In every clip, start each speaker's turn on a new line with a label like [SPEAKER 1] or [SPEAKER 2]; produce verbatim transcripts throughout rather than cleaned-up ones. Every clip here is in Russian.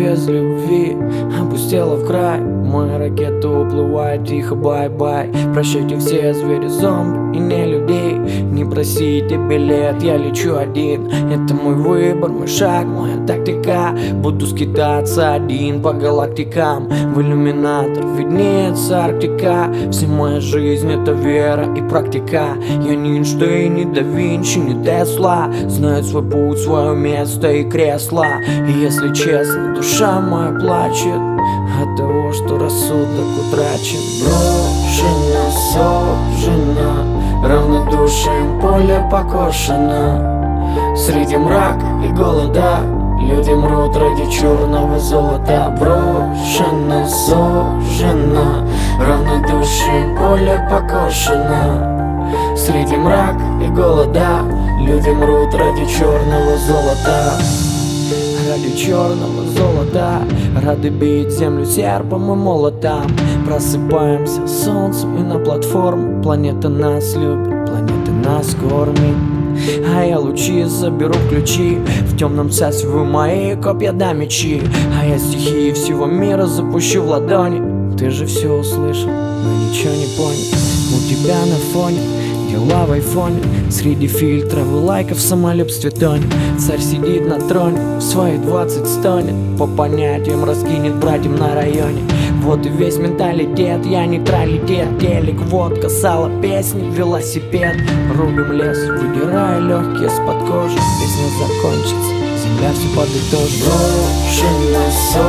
[SPEAKER 1] без любви опустела в край. Моя ракета уплывает тихо, бай-бай. Прощайте все звери, зомби и не людей. Не просите билет, я лечу один. Это мой выбор, мой шаг, моя тактика. Буду скитаться один по галактикам. В иллюминатор виднеется Арктика. Вся моя жизнь — это вера и практика. Я не Эйнштейн, не да Винчи, не Тесла. Знают свой путь, свое место и кресло. И если честно, душа моя плачет от того, что рассудок утрачен. Брошена, сожжена, равнодушием поле покошено. Среди мрака и голода люди мрут ради черного золота. Брошена, сожжена, равнодушием поле покошено. Среди мрака и голода люди мрут ради черного золота. Ради черного золота рады бить землю серпом и молотом. Просыпаемся с солнцем и на платформу. Планета нас любит, планета нас кормит. А я лучи заберу ключи. В темном царстве вы мои копья да мечи. А я стихии всего мира запущу в ладони. Ты же все услышал, но ничего не понял. У тебя на фоне дела в айфоне. Среди фильтров и лайков в самолюбстве тонет. Царь сидит на троне, в свои двадцать стонет. По понятиям раскинет братьям на районе. Вот и весь менталитет, я нейтралитет. Телек, водка, сало, песни, велосипед. Рубим лес, выдирая легкие с-под кожи. Песня закончится, земля все подытожит. Брошена,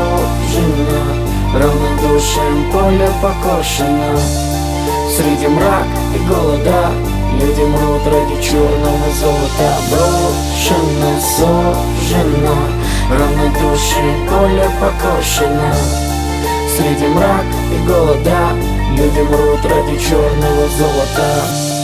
[SPEAKER 1] сожжена, равнодушием поле покошено. Среди мрака и голода люди мрут ради черного золота. Брошена, сожжена, равнодушием поле покошено. Среди мрака и голода люди мрут ради черного золота.